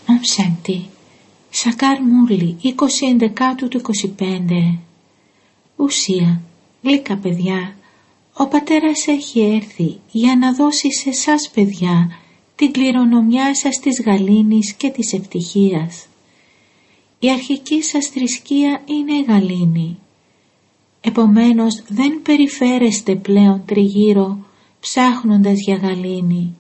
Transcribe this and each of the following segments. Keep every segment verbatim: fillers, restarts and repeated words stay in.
Ομ Σάντι. Σακάρ Μούρλι, είκοσι ενδεκάτου του είκοσι πέντε. Ουσία, γλυκά παιδιά, ο πατέρας έχει έρθει για να δώσει σε εσάς παιδιά την κληρονομιά σας της γαλήνης και της ευτυχίας. Η αρχική σας θρησκεία είναι η γαλήνη. Επομένως δεν περιφέρεστε πλέον τριγύρω ψάχνοντας για γαλήνη.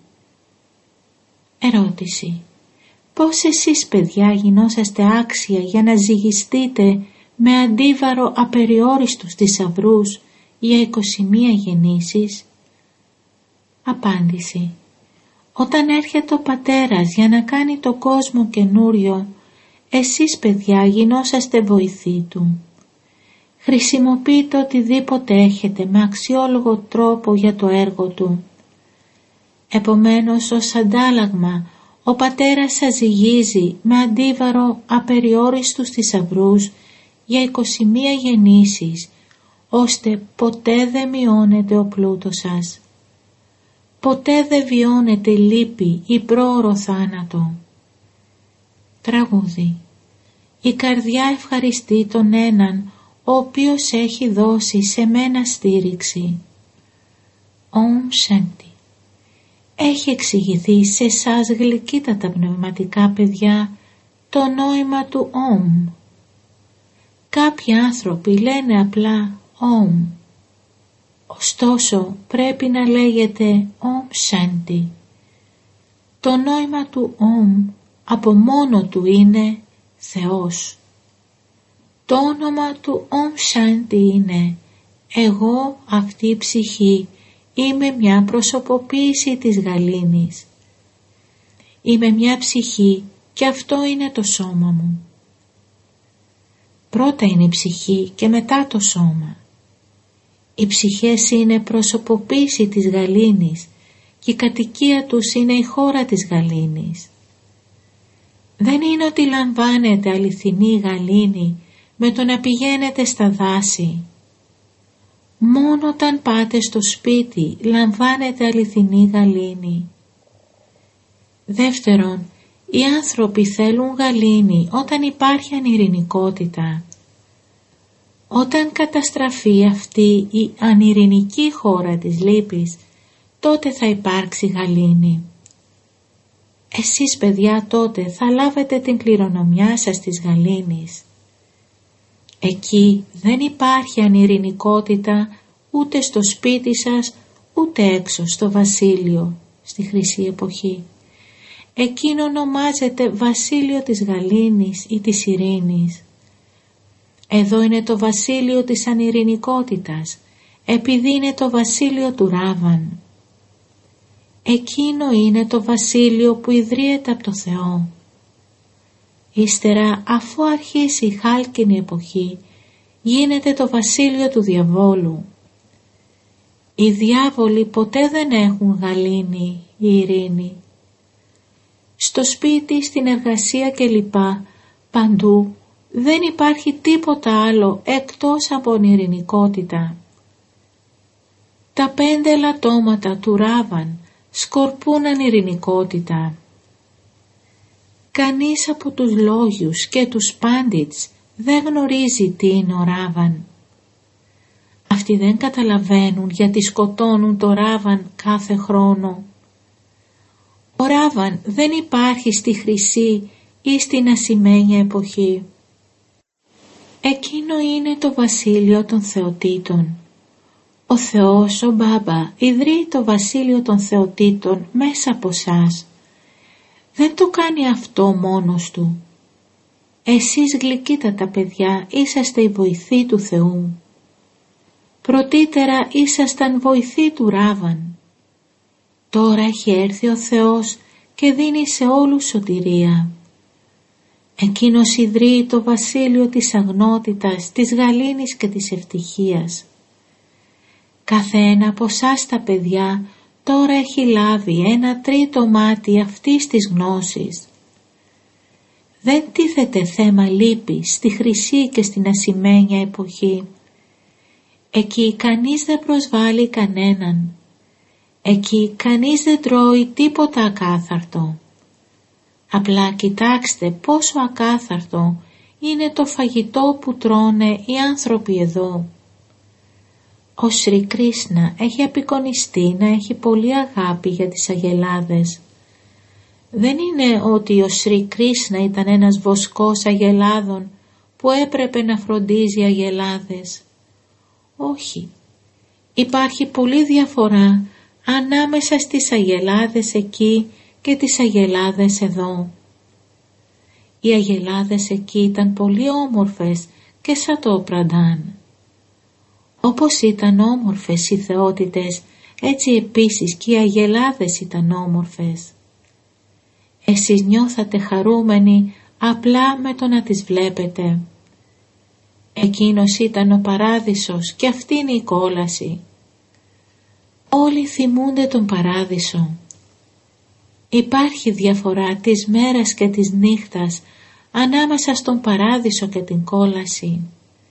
Ερώτηση. Πώς εσείς παιδιά γινόσαστε άξια για να ζυγιστείτε με αντίβαρο απεριόριστους θησαυρούς για είκοσι μία γεννήσεις? Απάντηση. Όταν έρχεται ο πατέρας για να κάνει το κόσμο καινούριο, εσείς παιδιά γινόσαστε βοηθοί του. Χρησιμοποιείτε οτιδήποτε έχετε με αξιόλογο τρόπο για το έργο του. Επομένως ως αντάλλαγμα ο πατέρας σας ζυγίζει με αντίβαρο απεριόριστους θησαυρούς για είκοσι μία γεννήσεις, ώστε ποτέ δεν μειώνεται ο πλούτος σας. Ποτέ δεν βιώνεται λύπη ή πρόωρο θάνατο. Τραγούδι. Η καρδιά ευχαριστεί τον έναν ο οποίος έχει δώσει σε μένα στήριξη. Ομ Σάντι. Έχει εξηγηθεί σε εσάς γλυκύτατα πνευματικά παιδιά το νόημα του Ομ. Κάποιοι άνθρωποι λένε απλά Ομ. Ωστόσο πρέπει να λέγεται Ομ Σάντι. Το νόημα του Ομ από μόνο του είναι Θεός. Το όνομα του Ομ Σάντι είναι εγώ αυτή η ψυχή είμαι μια προσωποποίηση της γαλήνης. Είμαι μια ψυχή και αυτό είναι το σώμα μου. Πρώτα είναι η ψυχή και μετά το σώμα. Οι ψυχές είναι προσωποποίηση της γαλήνης και η κατοικία τους είναι η χώρα της γαλήνης. Δεν είναι ότι λαμβάνετε αληθινή γαλήνη με το να πηγαίνετε στα δάση. Μόνο όταν πάτε στο σπίτι λαμβάνετε αληθινή γαλήνη. Δεύτερον, οι άνθρωποι θέλουν γαλήνη όταν υπάρχει ανειρηνικότητα. Όταν καταστραφεί αυτή η ανειρηνική χώρα της λύπης, τότε θα υπάρξει γαλήνη. Εσείς παιδιά τότε θα λάβετε την κληρονομιά σας της γαλήνης. Εκεί δεν υπάρχει ανειρηνικότητα ούτε στο σπίτι σας ούτε έξω στο βασίλειο στη χρυσή εποχή. Εκείνο ονομάζεται βασίλειο της γαλήνης ή της ειρήνης. Εδώ είναι το βασίλειο της ανειρηνικότητας, επειδή είναι το βασίλειο του Ράβαν. Εκείνο είναι το βασίλειο που ιδρύεται από το Θεό. Ύστερα, αφού αρχίσει η χάλκινη εποχή, γίνεται το βασίλειο του διαβόλου. Οι διάβολοι ποτέ δεν έχουν γαλήνη ή ειρήνη. Στο σπίτι, στην εργασία κλπ. Παντού δεν υπάρχει τίποτα άλλο εκτός από ειρηνικότητα. Τα πέντε ελαττώματα του Ράβαν σκορπούν ανειρηνικότητα. Κανείς από τους λόγιους και τους πάντιτς δεν γνωρίζει τι είναι ο Ράβαν. Αυτοί δεν καταλαβαίνουν γιατί σκοτώνουν το Ράβαν κάθε χρόνο. Ο Ράβαν δεν υπάρχει στη χρυσή ή στην ασημένια εποχή. Εκείνο είναι το βασίλειο των θεοτήτων. Ο Θεός, ο Μπάμπα, ιδρύει το βασίλειο των θεοτήτων μέσα από σας. Δεν το κάνει αυτό μόνος του. Εσείς γλυκύτατα παιδιά είσαστε οι βοηθοί του Θεού. Πρωτήτερα ήσασταν βοηθοί του Ράβαν. Τώρα έχει έρθει ο Θεός και δίνει σε όλους σωτηρία. Εκείνος ιδρύει το βασίλειο της αγνότητας, της γαλήνης και της ευτυχίας. Κάθε ένα από εσάς τα παιδιά τώρα έχει λάβει ένα τρίτο μάτι αυτής της γνώσης. Δεν τίθεται θέμα λύπης στη χρυσή και στην ασημένια εποχή. Εκεί κανείς δεν προσβάλλει κανέναν. Εκεί κανείς δεν τρώει τίποτα ακάθαρτο. Απλά κοιτάξτε πόσο ακάθαρτο είναι το φαγητό που τρώνε οι άνθρωποι εδώ. Ο Σρι Κρίσνα έχει απεικονιστεί να έχει πολύ αγάπη για τις αγελάδες. Δεν είναι ότι ο Σρι Κρίσνα ήταν ένας βοσκός αγελάδων που έπρεπε να φροντίζει αγελάδες. Όχι. Υπάρχει πολλή διαφορά ανάμεσα στις αγελάδες εκεί και τις αγελάδες εδώ. Οι αγελάδες εκεί ήταν πολύ όμορφες και σαν το πραντάν. Όπως ήταν όμορφες οι θεότητες, έτσι επίσης και οι αγελάδες ήταν όμορφες. Εσείς νιώθατε χαρούμενοι απλά με το να τις βλέπετε. Εκείνος ήταν ο παράδεισος και αυτή είναι η κόλαση. Όλοι θυμούνται τον παράδεισο. Υπάρχει διαφορά της μέρας και της νύχτας ανάμεσα στον παράδεισο και την κόλαση.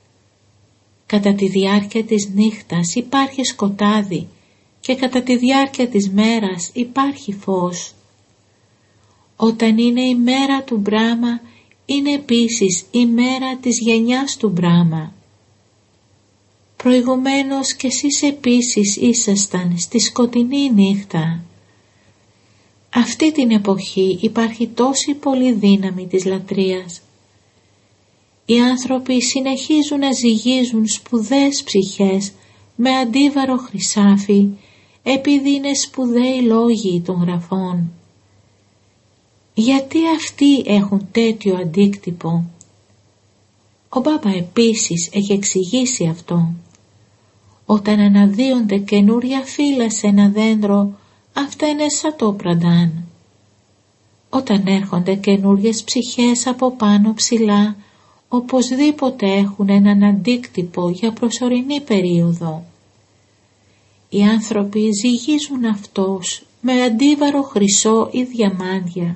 Κατά τη διάρκεια της νύχτας υπάρχει σκοτάδι και κατά τη διάρκεια της μέρας υπάρχει φως. Όταν είναι η μέρα του Μπράμα, είναι επίσης η μέρα της γενιάς του Μπράμα. Προηγουμένως και εσείς επίσης ήσασταν στη σκοτεινή νύχτα. Αυτή την εποχή υπάρχει τόση πολύ δύναμη της λατρείας. Οι άνθρωποι συνεχίζουν να ζυγίζουν σπουδαίες ψυχές με αντίβαρο χρυσάφι, επειδή είναι σπουδαίοι λόγοι των γραφών. Γιατί αυτοί έχουν τέτοιο αντίκτυπο? Ο Μπάμπα επίσης έχει εξηγήσει αυτό. Όταν αναδύονται καινούρια φύλλα σε ένα δέντρο, αυτά είναι σαν το πραντάν. Όταν έρχονται καινούριες ψυχές από πάνω ψηλά, οπωσδήποτε έχουν έναν αντίκτυπο για προσωρινή περίοδο. Οι άνθρωποι ζυγίζουν αυτός με αντίβαρο χρυσό ή διαμάντια.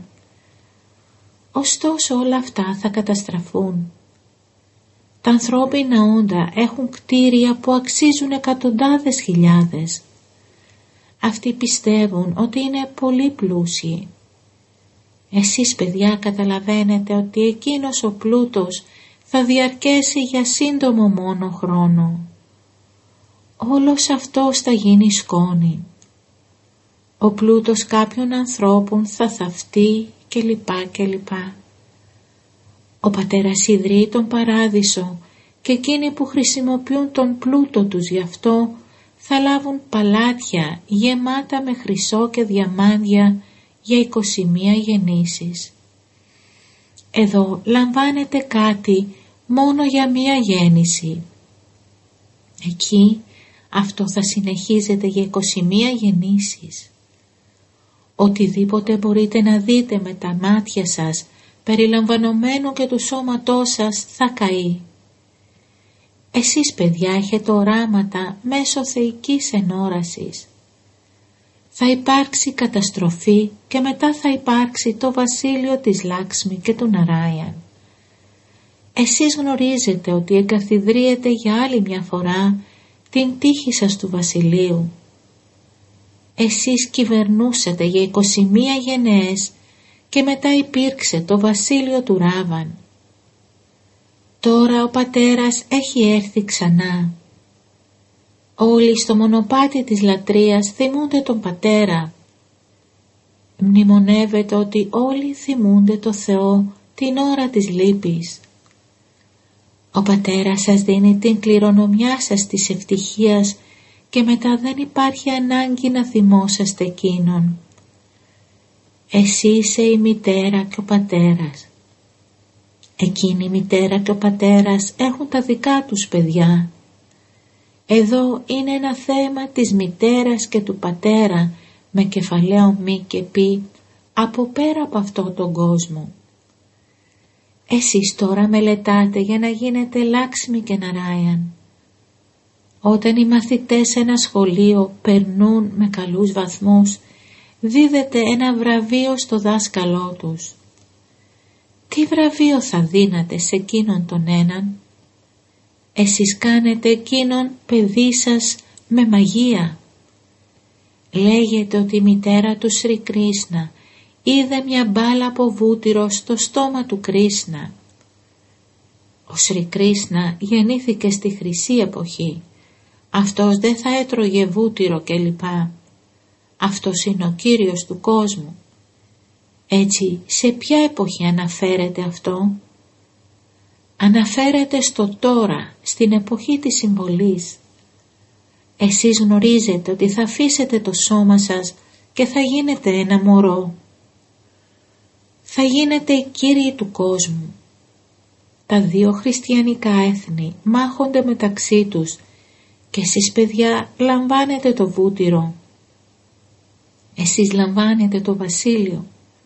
Ωστόσο όλα αυτά θα καταστραφούν. Τα ανθρώπινα όντα έχουν κτίρια που αξίζουν εκατοντάδες χιλιάδες. Αυτοί πιστεύουν ότι είναι πολύ πλούσιοι. Εσείς παιδιά καταλαβαίνετε ότι εκείνος ο πλούτος θα διαρκέσει για σύντομο μόνο χρόνο. Όλος αυτός θα γίνει σκόνη. Ο πλούτος κάποιων ανθρώπων θα θαυτεί κλπ. κλπ. Ο πατέρας ιδρύει τον παράδεισο και εκείνοι που χρησιμοποιούν τον πλούτο τους γι' αυτό θα λάβουν παλάτια γεμάτα με χρυσό και διαμάντια για είκοσι μία γεννήσεις. Εδώ λαμβάνετε κάτι μόνο για μία γέννηση. Εκεί αυτό θα συνεχίζεται για είκοσι μία γεννήσεις. Οτιδήποτε μπορείτε να δείτε με τα μάτια σας, περιλαμβανομένου και του σώματός σας, θα καεί. Εσείς παιδιά έχετε οράματα μέσω θεϊκής ενόρασης. Θα υπάρξει καταστροφή και μετά θα υπάρξει το βασίλειο της Λάξμη και του Ναράιαν. Εσείς γνωρίζετε ότι εγκαθιδρύετε για άλλη μια φορά την τύχη σας του βασιλείου. Εσείς κυβερνούσατε για είκοσι μία γενναίες και μετά υπήρξε το βασίλειο του Ράβαν. Τώρα ο πατέρας έχει έρθει ξανά. Όλοι στο μονοπάτι της λατρείας θυμούνται τον πατέρα. Μνημονεύεται ότι όλοι θυμούνται το Θεό την ώρα της λύπης. Ο πατέρας σας δίνει την κληρονομιά σας της ευτυχίας και μετά δεν υπάρχει ανάγκη να θυμόσαστε εκείνον. Εσύ είσαι η μητέρα και ο πατέρας. Εκείνη η μητέρα και ο πατέρας έχουν τα δικά τους παιδιά. Εδώ είναι ένα θέμα της μητέρας και του πατέρα με κεφαλαίο μη και πι από πέρα από αυτόν τον κόσμο. Εσείς τώρα μελετάτε για να γίνετε Λάξμη και Ναράιαν. Όταν οι μαθητές σε ένα σχολείο περνούν με καλούς βαθμούς, δίδεται ένα βραβείο στο δάσκαλό τους. Τι βραβείο θα δίνατε σε εκείνον τον έναν? Εσείς κάνετε εκείνον παιδί σας με μαγεία. Λέγεται ότι η μητέρα του Σρι Κρίσνα είδε μια μπάλα από βούτυρο στο στόμα του Κρίσνα. Ο Σρι Κρίσνα γεννήθηκε στη χρυσή εποχή. Αυτός δεν θα έτρωγε βούτυρο κλπ. Αυτός είναι ο Κύριος του κόσμου. Έτσι, σε ποια εποχή αναφέρεται αυτό? Αναφέρεται στο τώρα, στην εποχή της συμβολής. Εσείς γνωρίζετε ότι θα αφήσετε το σώμα σας και θα γίνετε ένα μωρό. Θα γίνετε οι κύριοι του κόσμου. Τα δύο χριστιανικά έθνη μάχονται μεταξύ τους και εσείς παιδιά λαμβάνετε το βούτυρο. Εσείς λαμβάνετε το βασίλειο.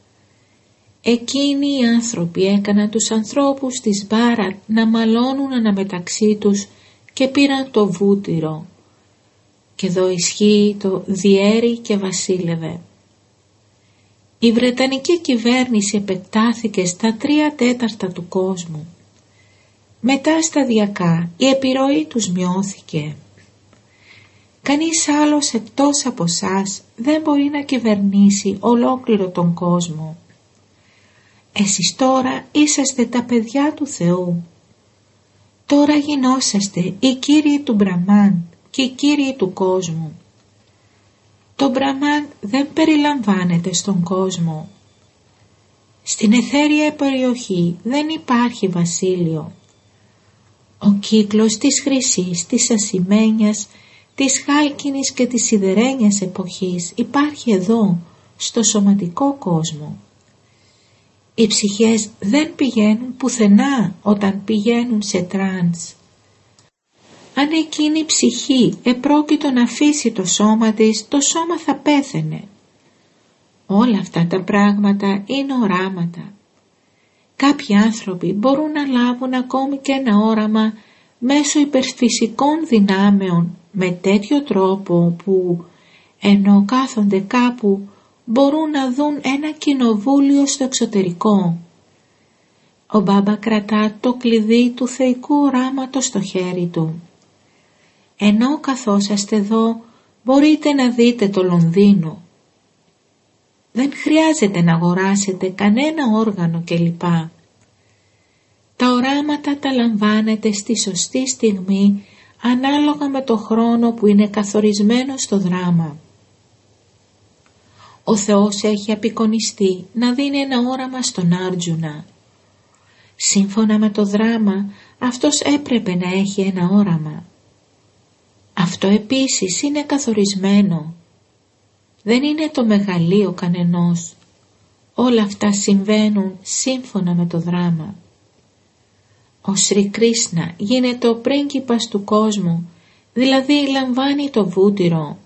Εκείνοι οι άνθρωποι έκαναν τους ανθρώπους της Μπάρατ να μαλώνουν αναμεταξύ τους και πήραν το βούτυρο. Και εδώ ισχύει το διέρη και βασίλευε. Η Βρετανική κυβέρνηση επεκτάθηκε στα τρία τέταρτα του κόσμου. Μετά σταδιακά η επιρροή τους μειώθηκε. Κανείς άλλος εκτός από εσάς δεν μπορεί να κυβερνήσει ολόκληρο τον κόσμο. Εσείς τώρα είσαστε τα παιδιά του Θεού. Τώρα γινόσαστε οι κύριοι του Μπραμάντ και οι κύριοι του κόσμου. Το Μπραμάντ δεν περιλαμβάνεται στον κόσμο. Στην αιθέρια περιοχή δεν υπάρχει βασίλειο. Ο κύκλος της χρυσής, της ασημένιας, της χάλκινης και της σιδερένιας εποχής υπάρχει εδώ, στο σωματικό κόσμο. Οι ψυχές δεν πηγαίνουν πουθενά όταν πηγαίνουν σε τρανς. Αν εκείνη η ψυχή επρόκειτο να αφήσει το σώμα της, το σώμα θα πέθαινε. Όλα αυτά τα πράγματα είναι οράματα. Κάποιοι άνθρωποι μπορούν να λάβουν ακόμη και ένα όραμα μέσω υπερφυσικών δυνάμεων με τέτοιο τρόπο που, ενώ κάθονται κάπου, μπορούν να δουν ένα κοινοβούλιο στο εξωτερικό. Ο Μπάμπα κρατά το κλειδί του θεϊκού οράματος στο χέρι του. Ενώ καθόσαστε εδώ μπορείτε να δείτε το Λονδίνο. Δεν χρειάζεται να αγοράσετε κανένα όργανο κλπ. Τα οράματα τα λαμβάνετε στη σωστή στιγμή ανάλογα με το χρόνο που είναι καθορισμένο στο δράμα. Ο Θεός έχει απεικονιστεί να δίνει ένα όραμα στον Άρτζουνα. Σύμφωνα με το δράμα, αυτός έπρεπε να έχει ένα όραμα. Αυτό επίσης είναι καθορισμένο. Δεν είναι το μεγαλείο κανενός. Όλα αυτά συμβαίνουν σύμφωνα με το δράμα. Ο Σρι Κρίσνα γίνεται ο πρίγκιπας του κόσμου, δηλαδή λαμβάνει το βούτυρο.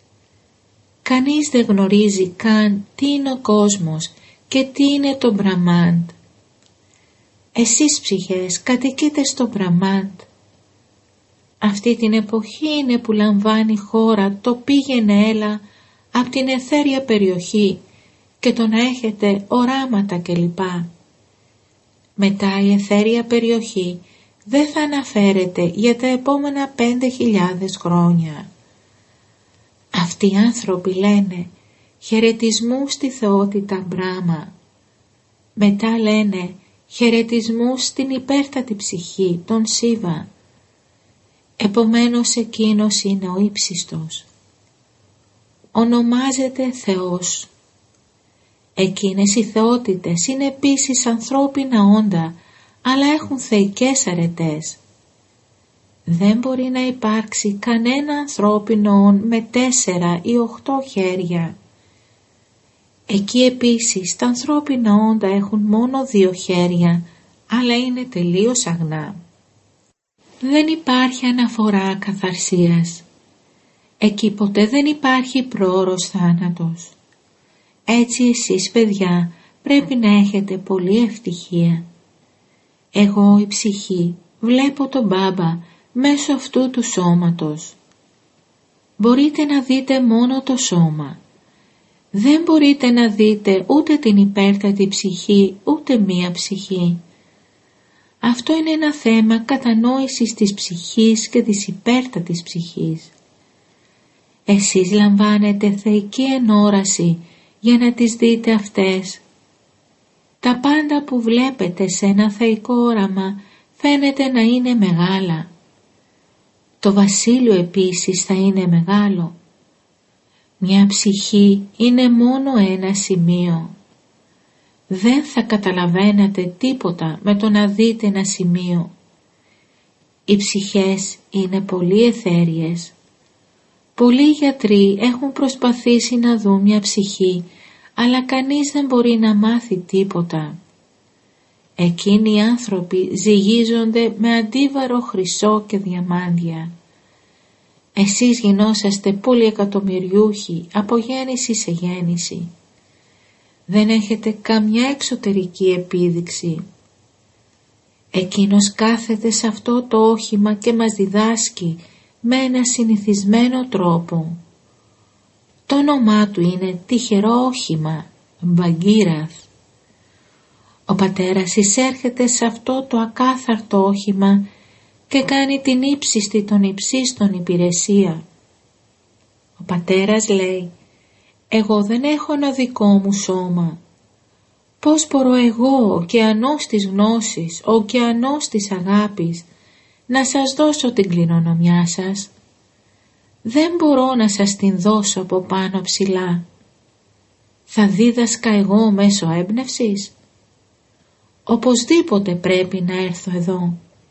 Κανείς δεν γνωρίζει καν τι είναι ο κόσμος και τι είναι το Μπραμάντ. Εσείς ψυχές κατοικείτε στο Μπραμάντ. Αυτή την εποχή είναι που λαμβάνει χώρα το πήγαινε έλα από την αιθέρια περιοχή και το να έχετε οράματα κλπ. Μετά η αιθέρια περιοχή δεν θα αναφέρεται για τα επόμενα πέντε χιλιάδες χρόνια. Αυτοί οι άνθρωποι λένε χαιρετισμού στη θεότητα Μπράμα. Μετά λένε χαιρετισμού στην υπέρτατη ψυχή, τον Σίβα. Επομένως εκείνος είναι ο ύψιστος. Ονομάζεται Θεός. Εκείνες οι θεότητες είναι επίσης ανθρώπινα όντα, αλλά έχουν θεϊκές αρετές. Δεν μπορεί να υπάρξει κανένα ανθρώπινο όν με τέσσερα ή οχτώ χέρια. Εκεί επίσης τα ανθρώπινα όντα έχουν μόνο δύο χέρια, αλλά είναι τελείως αγνά. Δεν υπάρχει αναφορά καθαρσίας. Εκεί ποτέ δεν υπάρχει πρόωρος θάνατος. Έτσι εσείς παιδιά πρέπει να έχετε πολύ ευτυχία. Εγώ η ψυχή βλέπω τον Μπάμπα μέσω αυτού του σώματος. Μπορείτε να δείτε μόνο το σώμα. Δεν μπορείτε να δείτε ούτε την υπέρτατη ψυχή ούτε μία ψυχή. Αυτό είναι ένα θέμα κατανόησης της ψυχής και της υπέρτατης ψυχής. Εσείς λαμβάνετε θεϊκή ενόραση για να τις δείτε αυτές. Τα πάντα που βλέπετε σε ένα θεϊκό όραμα φαίνεται να είναι μεγάλα. Το βασίλειο επίσης θα είναι μεγάλο. Μια ψυχή είναι μόνο ένα σημείο. Δεν θα καταλαβαίνατε τίποτα με το να δείτε ένα σημείο. Οι ψυχές είναι πολύ αιθέριες. Πολλοί γιατροί έχουν προσπαθήσει να δουν μια ψυχή, αλλά κανείς δεν μπορεί να μάθει τίποτα. Εκείνοι οι άνθρωποι ζυγίζονται με αντίβαρο χρυσό και διαμάντια. Εσείς γινόσαστε πολυεκατομμυριούχοι από γέννηση σε γέννηση. Δεν έχετε καμιά εξωτερική επίδειξη. Εκείνος κάθεται σε αυτό το όχημα και μας διδάσκει με ένα συνηθισμένο τρόπο. Το όνομά του είναι τυχερό όχημα, Μπαγκίραθ. Ο πατέρας εισέρχεται σε αυτό το ακάθαρτο όχημα και κάνει την ύψιστη των υψίστων υπηρεσία. Ο πατέρας λέει, εγώ δεν έχω ένα δικό μου σώμα. Πώς μπορώ εγώ, ο ωκεανός της γνώσης, ο ωκεανός της αγάπης, να σας δώσω την κληρονομιά σας? Δεν μπορώ να σας την δώσω από πάνω ψηλά. Θα δίδασκα εγώ μέσω έμπνευσης? Οπωσδήποτε πρέπει να έρθω εδώ.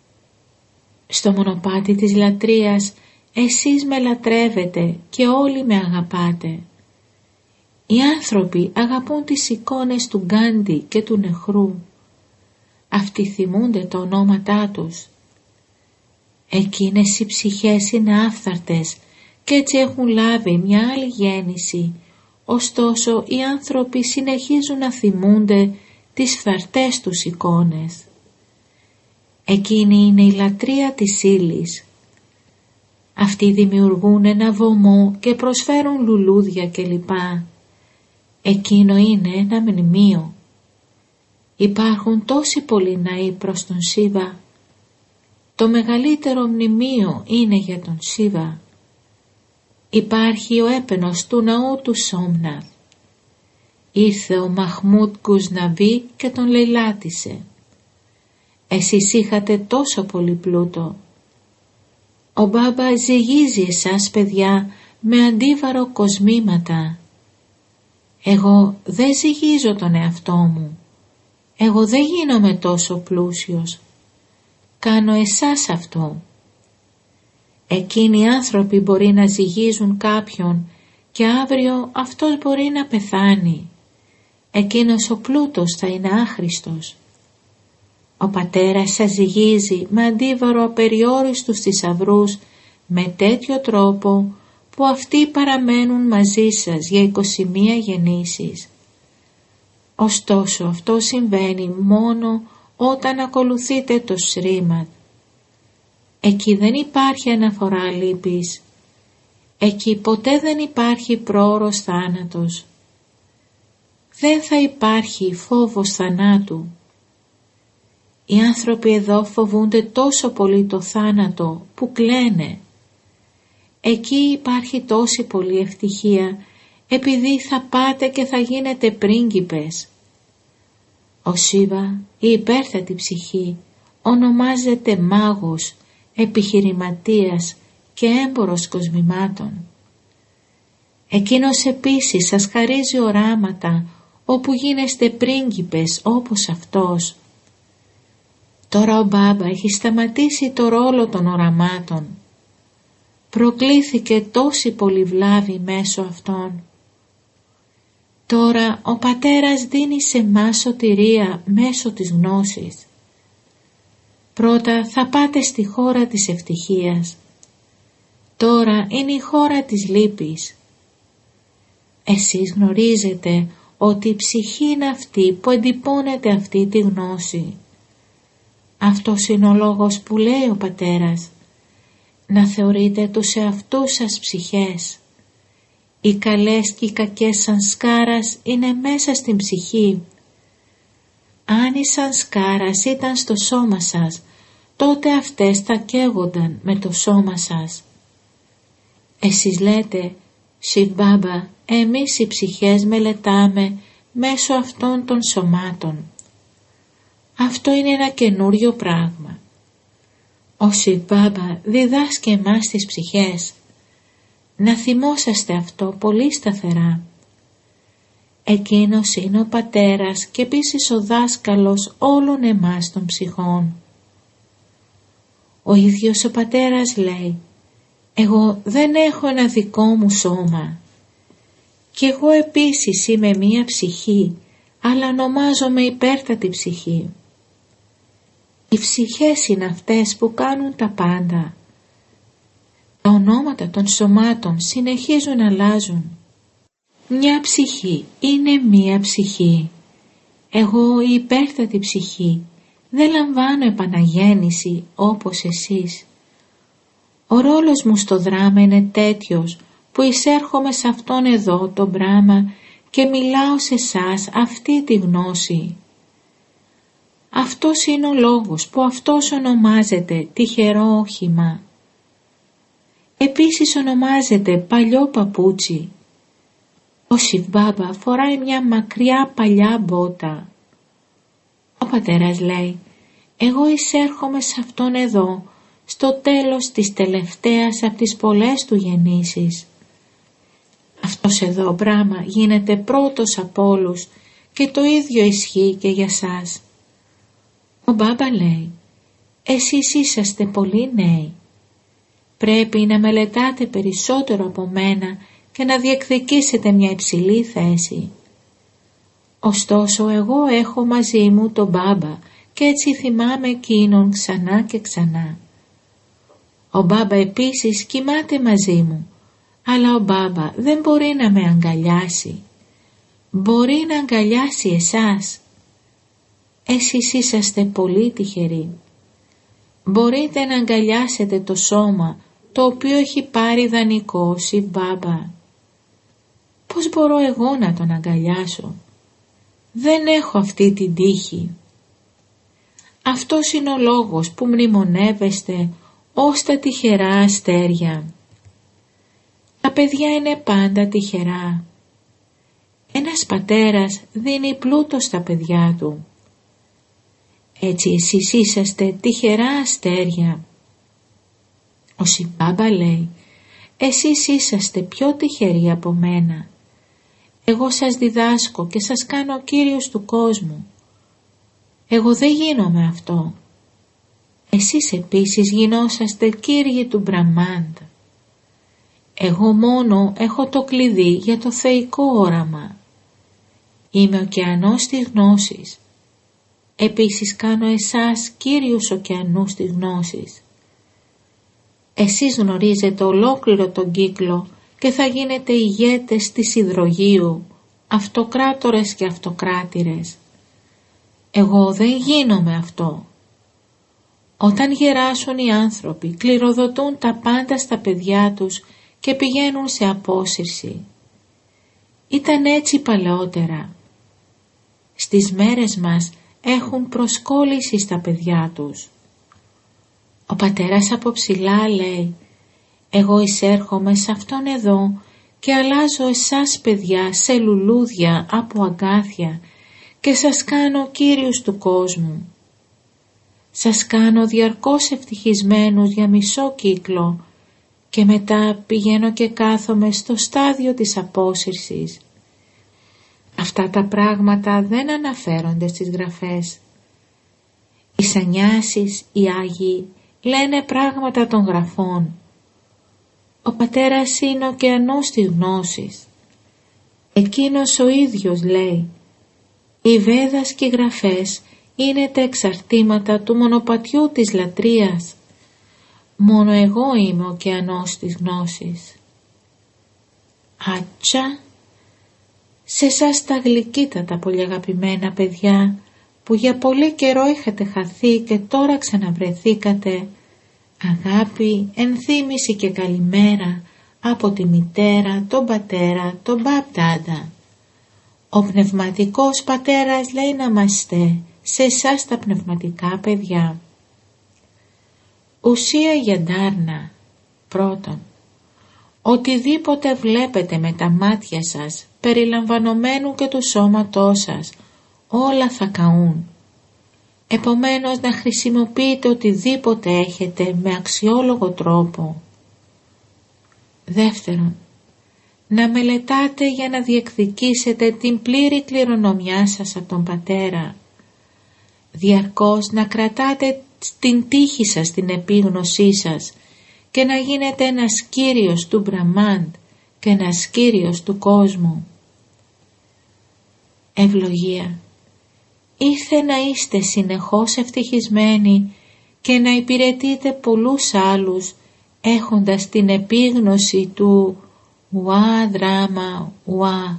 Στο μονοπάτι της λατρείας εσείς με λατρεύετε και όλοι με αγαπάτε. Οι άνθρωποι αγαπούν τις εικόνες του Γκάντι και του Νεχρού. Αυτοί θυμούνται τα ονόματά τους. Εκείνες οι ψυχές είναι άφθαρτες και έτσι έχουν λάβει μια άλλη γέννηση, ωστόσο οι άνθρωποι συνεχίζουν να θυμούνται τις φθαρτές τους εικόνες. Εκείνη είναι η λατρεία της ύλης. Αυτοί δημιουργούν ένα βωμό και προσφέρουν λουλούδια κλπ. Εκείνο είναι ένα μνημείο. Υπάρχουν τόσοι πολλοί ναοί προς τον Σίβα. Το μεγαλύτερο μνημείο είναι για τον Σίβα. Υπάρχει ο έπαινος του ναού του Σόμναθ. Ήρθε ο Μαχμούτ Γκουσναβί και τον λαιλάτισε. Εσείς είχατε τόσο πολύ πλούτο. Ο Μπάμπα ζυγίζει εσάς παιδιά με αντίβαρο κοσμήματα. Εγώ δεν ζυγίζω τον εαυτό μου. Εγώ δεν γίνομαι τόσο πλούσιος. Κάνω εσάς αυτό. Εκείνοι οι άνθρωποι μπορεί να ζυγίζουν κάποιον και αύριο αυτός μπορεί να πεθάνει. Εκείνος ο πλούτος θα είναι άχρηστος. Ο πατέρας σας ζυγίζει με αντίβαρο απεριόριστους θησαυρούς με τέτοιο τρόπο που αυτοί παραμένουν μαζί σας για είκοσι μία γεννήσεις. Ωστόσο αυτό συμβαίνει μόνο όταν ακολουθείτε το Σρίμαντ. Εκεί δεν υπάρχει αναφορά λύπης. Εκεί ποτέ δεν υπάρχει πρόωρος θάνατος. Δεν θα υπάρχει φόβος θανάτου. Οι άνθρωποι εδώ φοβούνται τόσο πολύ το θάνατο που κλαίνε. Εκεί υπάρχει τόση πολύ ευτυχία επειδή θα πάτε και θα γίνετε πρίγκιπες. Ο Σίβα, η υπέρθετη ψυχή, ονομάζεται μάγος, επιχειρηματίας και έμπορος κοσμημάτων. Εκείνος επίσης σας χαρίζει οράματα όπου γίνεστε πρίγκιπες όπως αυτός. Τώρα ο Μπάμπα έχει σταματήσει το ρόλο των οραμάτων. Προκλήθηκε τόση πολύ βλάβη μέσω αυτών. Τώρα ο πατέρας δίνει σε μας σωτηρία μέσω της γνώσης. Πρώτα θα πάτε στη χώρα της ευτυχίας. Τώρα είναι η χώρα της λύπης. Εσείς γνωρίζετε ότι η ψυχή είναι αυτή που εντυπώνεται αυτή τη γνώση. Αυτός είναι ο λόγος που λέει ο πατέρας. Να θεωρείτε τους εαυτούς σας ψυχές. Οι καλές και οι κακές σανσκάρας είναι μέσα στην ψυχή. Αν η σανσκάρας ήταν στο σώμα σας, τότε αυτές θα καίγονταν με το σώμα σας. Εσείς λέτε, Σιβ Μπάμπα, εμείς οι ψυχές μελετάμε μέσω αυτών των σωμάτων. Αυτό είναι ένα καινούριο πράγμα. Ο Σιβ Μπάμπα διδάσκει εμάς τις ψυχές. Να θυμόσαστε αυτό πολύ σταθερά. Εκείνος είναι ο πατέρας και επίσης ο δάσκαλος όλων εμάς των ψυχών. Ο ίδιος ο πατέρας λέει, εγώ δεν έχω ένα δικό μου σώμα. Κι εγώ επίσης είμαι μία ψυχή, αλλά ονομάζομαι υπέρτατη ψυχή. Οι ψυχές είναι αυτές που κάνουν τα πάντα. Τα ονόματα των σωμάτων συνεχίζουν να αλλάζουν. Μια ψυχή είναι μία ψυχή. Εγώ η υπέρτατη ψυχή δεν λαμβάνω επαναγέννηση όπως εσείς. Ο ρόλος μου στο δράμα είναι τέτοιος που εισέρχομαι σε αυτόν εδώ το Μπράχμα και μιλάω σε εσάς αυτή τη γνώση. Αυτός είναι ο λόγος που αυτός ονομάζεται τυχερό όχημα. Επίσης ονομάζεται παλιό παπούτσι. Ο Σιβ Μπάμπα φοράει μια μακριά παλιά μπότα. Ο πατέρας λέει, εγώ εισέρχομαι σε αυτόν εδώ, στο τέλος της τελευταίας από τις πολλές του γεννήσεις. Αυτός εδώ Μπράχμα γίνεται πρώτος από όλους και το ίδιο ισχύει και για σας. Ο Μπάμπα λέει, εσείς είσαστε πολύ νέοι. Πρέπει να μελετάτε περισσότερο από μένα και να διεκδικήσετε μια υψηλή θέση. Ωστόσο εγώ έχω μαζί μου τον Μπάμπα και έτσι θυμάμαι εκείνον ξανά και ξανά. Ο Μπάμπα επίσης κοιμάται μαζί μου, αλλά ο Μπάμπα δεν μπορεί να με αγκαλιάσει. Μπορεί να αγκαλιάσει εσάς. Εσείς είσαστε πολύ τυχεροί. Μπορείτε να αγκαλιάσετε το σώμα το οποίο έχει πάρει δανεικό ο Σιβ Μπάμπα. Πώς μπορώ εγώ να τον αγκαλιάσω? Δεν έχω αυτή την τύχη. Αυτός είναι ο λόγος που μνημονεύεστε ως τα τυχερά αστέρια. Τα παιδιά είναι πάντα τυχερά. Ένας πατέρας δίνει πλούτο στα παιδιά του. Έτσι εσείς είσαστε τυχερά αστέρια. Ο Σιβ Μπάμπα λέει, εσείς είσαστε πιο τυχεροί από μένα. Εγώ σας διδάσκω και σας κάνω κύριος του κόσμου. Εγώ δεν γίνομαι αυτό. Εσείς επίσης γινόσαστε κύριοι του Μπραμάντ. Εγώ μόνο έχω το κλειδί για το θεϊκό όραμα. Είμαι ωκεανός της γνώσης. Επίσης κάνω εσάς κύριους ωκεανούς της γνώσης. Εσείς γνωρίζετε ολόκληρο τον κύκλο και θα γίνετε ηγέτες της υδρογείου, αυτοκράτορες και αυτοκράτηρες. Εγώ δεν γίνομαι αυτό. Όταν γεράσουν οι άνθρωποι, κληροδοτούν τα πάντα στα παιδιά τους και πηγαίνουν σε απόσυρση. Ήταν έτσι παλαιότερα. Στις μέρες μας έχουν προσκόλληση στα παιδιά τους. Ο πατέρας από ψηλά λέει, εγώ εισέρχομαι σε αυτόν εδώ και αλλάζω εσάς παιδιά σε λουλούδια από αγκάθια και σας κάνω κύριους του κόσμου. Σας κάνω διαρκώς ευτυχισμένους για μισό κύκλο και μετά πηγαίνω και κάθομαι στο στάδιο της απόσυρσης. Αυτά τα πράγματα δεν αναφέρονται στις γραφές. Οι σανιάσεις, οι Άγιοι λένε πράγματα των γραφών. Ο πατέρας είναι ωκεανός της γνώσης. Εκείνος ο ίδιος λέει, οι Βέδας και οι γραφές είναι τα εξαρτήματα του μονοπατιού της λατρείας. Μόνο εγώ είμαι ο ωκεανός της γνώσης. Άτσα, σε εσάς τα γλυκύτατα πολύ αγαπημένα παιδιά, που για πολύ καιρό είχατε χαθεί και τώρα ξαναβρεθήκατε, αγάπη, ενθύμηση και καλημέρα από τη μητέρα, τον πατέρα, τον Μπαπ-Ντάντα. Ο πνευματικός πατέρας λέει να είμαστε σε εσάς τα πνευματικά παιδιά. Ουσία για ντάρνα. Πρώτον, Οτιδήποτε βλέπετε με τα μάτια σας, περιλαμβανομένου και του σώματός σας, όλα θα καούν. Επομένως να χρησιμοποιείτε οτιδήποτε έχετε με αξιόλογο τρόπο. Δεύτερον, να μελετάτε για να διεκδικήσετε την πλήρη κληρονομιά σας από τον Πατέρα. Διαρκώς να κρατάτε την τύχη σας, την επίγνωσή σας και να γίνετε ένας κύριος του Μπραμάντ και ένας κύριος του κόσμου. Ευλογία. Ήρθε να είστε συνεχώς ευτυχισμένοι και να υπηρετείτε πολλούς άλλους έχοντας την επίγνωση του ουα δράμα ουα.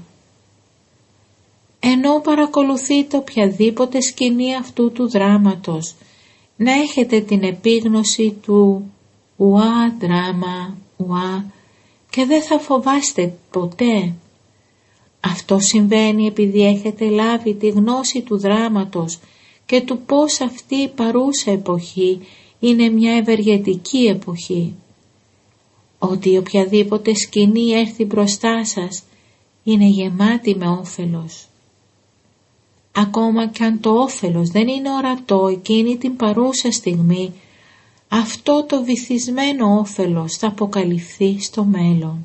Ενώ παρακολουθείτε οποιαδήποτε σκηνή αυτού του δράματος, να έχετε την επίγνωση του ουα δράμα ουα και δεν θα φοβάστε ποτέ. Αυτό συμβαίνει επειδή έχετε λάβει τη γνώση του δράματος και του πώς αυτή η παρούσα εποχή είναι μια ευεργετική εποχή. Ότι οποιαδήποτε σκηνή έρθει μπροστά σας είναι γεμάτη με όφελος. Ακόμα και αν το όφελος δεν είναι ορατό εκείνη την παρούσα στιγμή, αυτό το βυθισμένο όφελος θα αποκαλυφθεί στο μέλλον.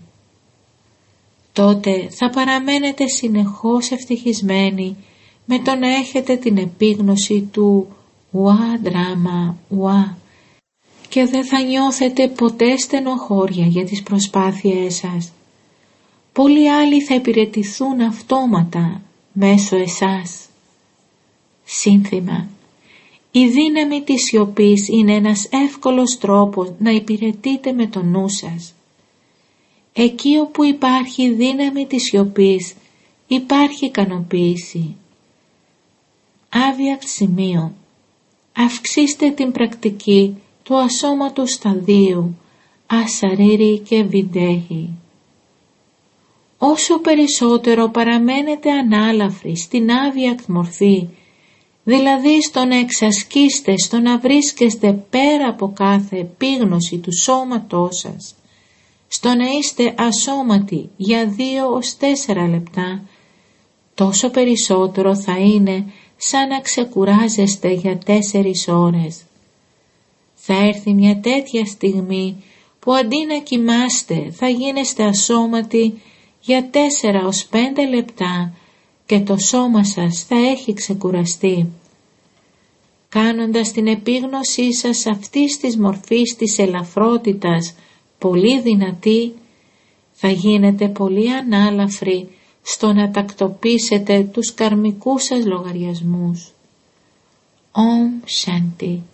Τότε θα παραμένετε συνεχώς ευτυχισμένοι με το να έχετε την επίγνωση του ουα δράμα ουα και δεν θα νιώθετε ποτέ στενοχώρια για τις προσπάθειές σας. Πολλοί άλλοι θα υπηρετηθούν αυτόματα μέσω εσάς. Σύνθημα. Η δύναμη της σιωπής είναι ένας εύκολος τρόπος να υπηρετείτε με το νου σας. Εκεί όπου υπάρχει δύναμη της σιωπής υπάρχει ικανοποίηση. Άβιακτ σημείο. Αυξήστε την πρακτική του ασώματου σταδίου ασαρίρι και βιντέχη. Όσο περισσότερο παραμένετε ανάλαφροι στην άβιακτ μορφή, δηλαδή στο να εξασκείστε, στο να βρίσκεστε πέρα από κάθε επίγνωση του σώματός σας, στο να είστε ασώματοι για δύο ως τέσσερα λεπτά, τόσο περισσότερο θα είναι σαν να ξεκουράζεστε για τέσσερις ώρες. Θα έρθει μια τέτοια στιγμή που αντί να κοιμάστε θα γίνεστε ασώματοι για τέσσερα ως πέντε λεπτά και το σώμα σας θα έχει ξεκουραστεί. Κάνοντας την επίγνωσή σας αυτής της μορφής της ελαφρότητας πολύ δυνατή, θα γίνετε πολύ ανάλαφροι στο να τακτοποιήσετε τους καρμικούς σας λογαριασμούς. Ομ Σάντι.